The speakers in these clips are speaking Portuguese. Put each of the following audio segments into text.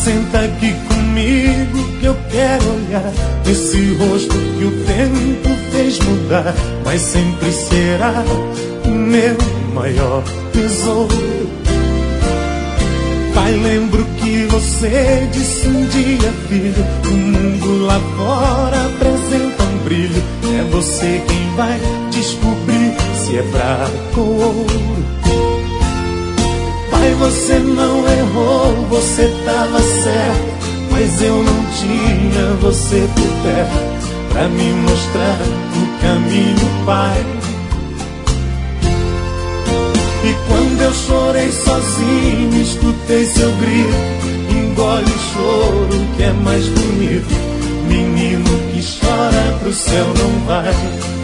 senta aqui comigo que eu quero olhar esse rosto que o tempo fez mudar, mas sempre será o meu maior tesouro. Pai, lembro que você disse um dia, filho, o mundo lá fora apresenta um brilho. É você quem vai descobrir se é prata ou ouro. Pai, você não errou, você tava certo, mas eu não tinha você por perto pra me mostrar o caminho, pai. E quando eu chorei sozinho, escutei seu grito, engole o choro que é mais bonito. Menino que chora pro céu não vai.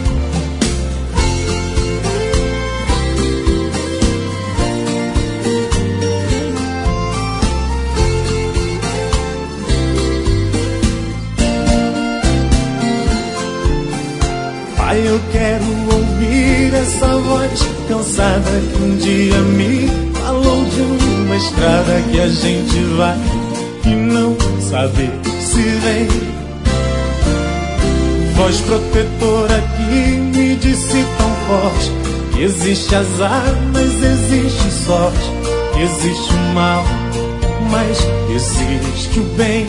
Pai, eu quero ouvir essa voz cansada que um dia me falou de uma estrada que a gente vai e não sabe se vem. Voz protetora que me disse tão forte que existe azar, mas existe sorte. Existe o mal, mas existe o bem.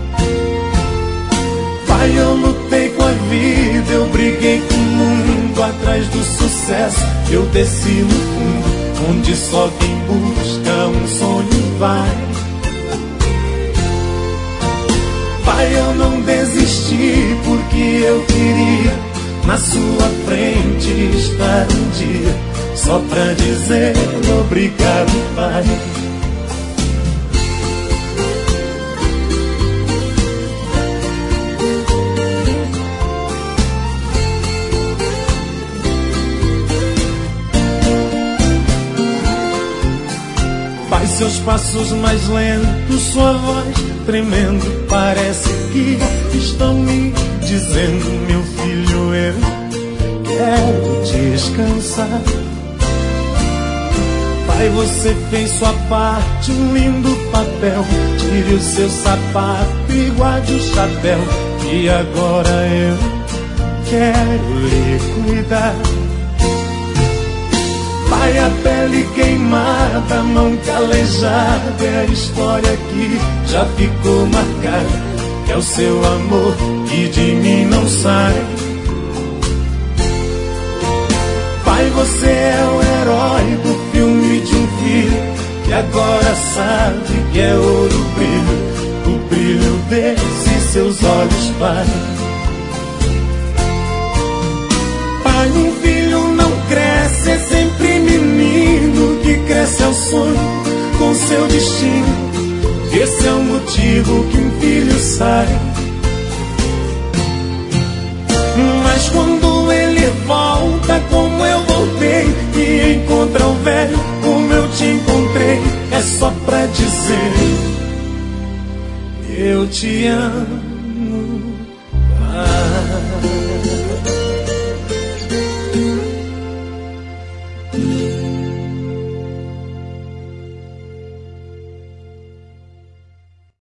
Pai, eu lutei com a vida, eu briguei com o mundo atrás do sucesso. Eu desci no fundo, onde só quem busca um sonho vai. Pai, eu não desisti porque eu queria na sua frente estar um dia, só pra dizer obrigado, pai. Seus passos mais lentos, sua voz tremendo, parece que estão me dizendo: meu filho, eu quero descansar. Pai, você fez sua parte, um lindo papel. Tire o seu sapato e guarde o chapéu, e agora eu quero lhe cuidar. Pai, a pele queimada, a mão calejada, é a história que já ficou marcada. É o seu amor que de mim não sai. Pai, você é o herói do filme de um filho que agora sabe que é ouro brilho, o brilho desses seus olhos, pai. Pai, um filho não cresce, é sempre menino que cresce ao sonho com seu destino. Esse é o motivo que um filho sai. Mas quando ele volta como eu voltei e encontra o velho como eu te encontrei, é só pra dizer: eu te amo, pai.